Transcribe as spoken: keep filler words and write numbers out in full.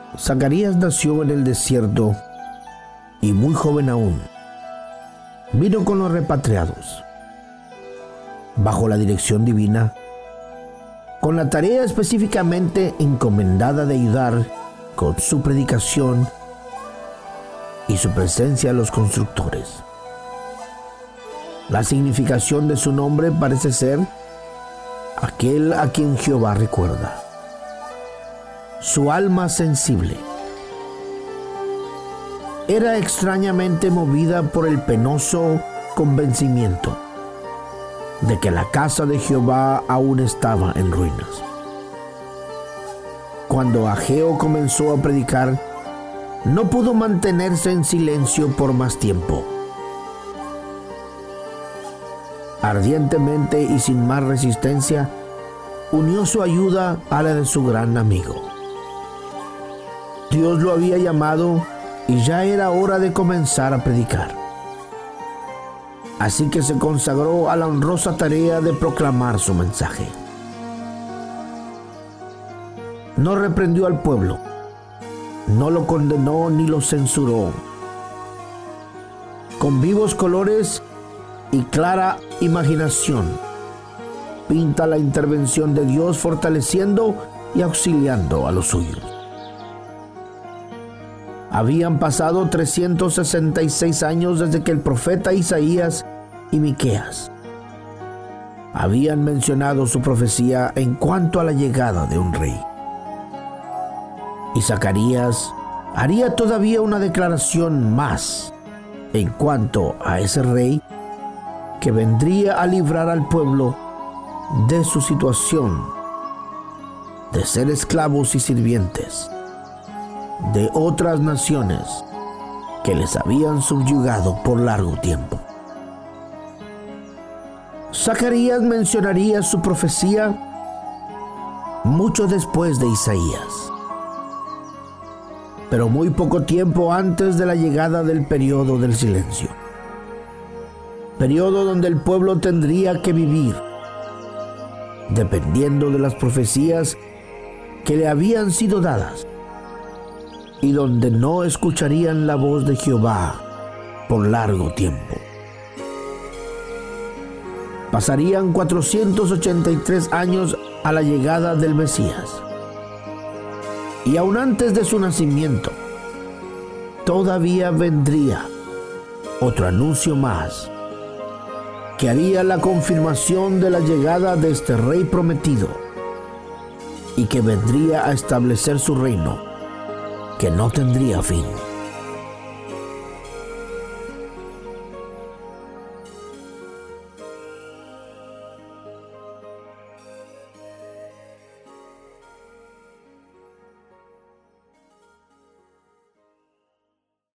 Zacarías nació en el desierto y muy joven aún. Vino con los repatriados, bajo la dirección divina, con la tarea específicamente encomendada de ayudar con su predicación y su presencia a los constructores. La significación de su nombre parece ser aquel a quien Jehová recuerda. Su alma sensible era extrañamente movida por el penoso convencimiento de que la casa de Jehová aún estaba en ruinas. Cuando Ageo comenzó a predicar, no pudo mantenerse en silencio por más tiempo. Ardientemente y sin más resistencia, unió su ayuda a la de su gran amigo. Dios lo había llamado y ya era hora de comenzar a predicar. Así que se consagró a la honrosa tarea de proclamar su mensaje. No reprendió al pueblo, no lo condenó ni lo censuró. Con vivos colores y clara imaginación, pinta la intervención de Dios fortaleciendo y auxiliando a los suyos. Habían pasado trescientos sesenta y seis años desde que el profeta Isaías y Miqueas habían mencionado su profecía en cuanto a la llegada de un rey. Y Zacarías haría todavía una declaración más en cuanto a ese rey que vendría a librar al pueblo de su situación de ser esclavos y sirvientes de otras naciones que les habían subyugado por largo tiempo. Zacarías mencionaría su profecía mucho después de Isaías, pero muy poco tiempo antes de la llegada del periodo del silencio, periodo donde el pueblo tendría que vivir dependiendo de las profecías que le habían sido dadas, y donde no escucharían la voz de Jehová por largo tiempo. Pasarían cuatrocientos ochenta y tres años a la llegada del Mesías. Y aún antes de su nacimiento, todavía vendría otro anuncio más que haría la confirmación de la llegada de este rey prometido y que vendría a establecer su reino, que no tendría fin.